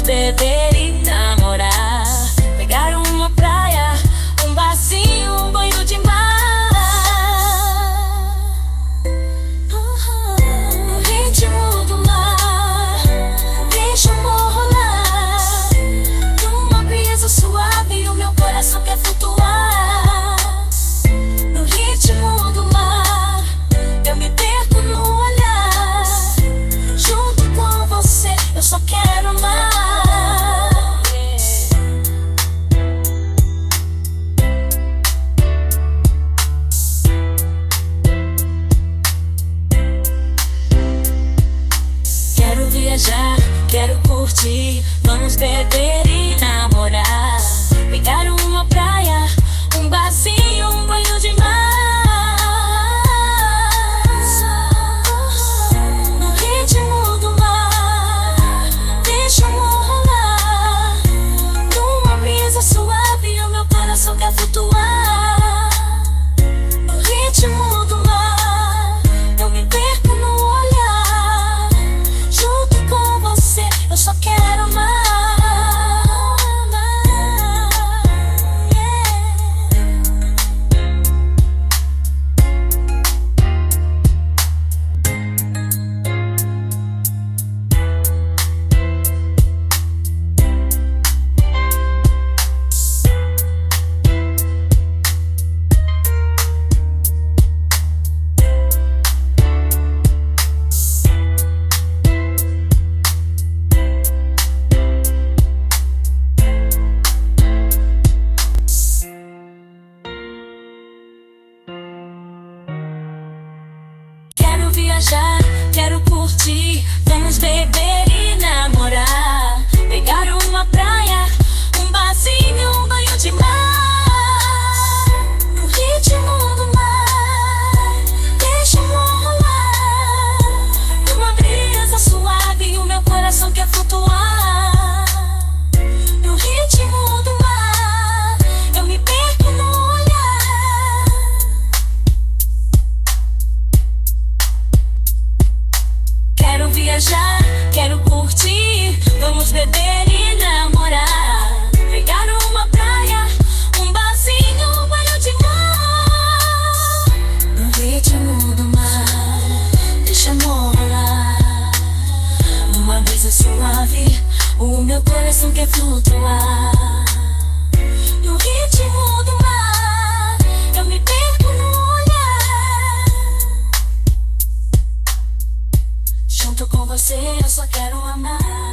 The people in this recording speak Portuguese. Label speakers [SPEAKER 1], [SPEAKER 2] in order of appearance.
[SPEAKER 1] beber e namorar. Pegar uma praia, um barzinho, um banho de mar. No ritmo do mar, deixa o amor rolar. Numa brisa suave, o meu coração quer flutuar. No ritmo do mar, eu me perco no olhar. Junto com você, eu só quero amar. Quero viajar, quero curtir, vamos beber e namorar. Pegar uma praia, um barzinho, um banho de mar. No ritmo do mar, deixa o amor rolar. Numa brisa suave, o meu coração quer flutuar. No ritmo do mar, eu me perco no olhar. Junto com você, eu só quero amar. Quero viajar, quero curtir, vamos beber e namorar. Pegar uma praia, um barzinho, um banho de mar. No ritmo do mar, deixa o amor rolar. Numa brisa suave, o meu coração quer flutuar. No ritmo do mar, eu me perco no olhar. Quero viajar, quero curtir, vamos beber e namorar. Pegar uma praia, um barzinho, um banho de mar. No ritmo do mar, deixa amor rolar. Numa brisa suave, o meu coração quer flutuar. No ritmo do mar, eu me perco no olhar. Junto com você, eu só quero amar.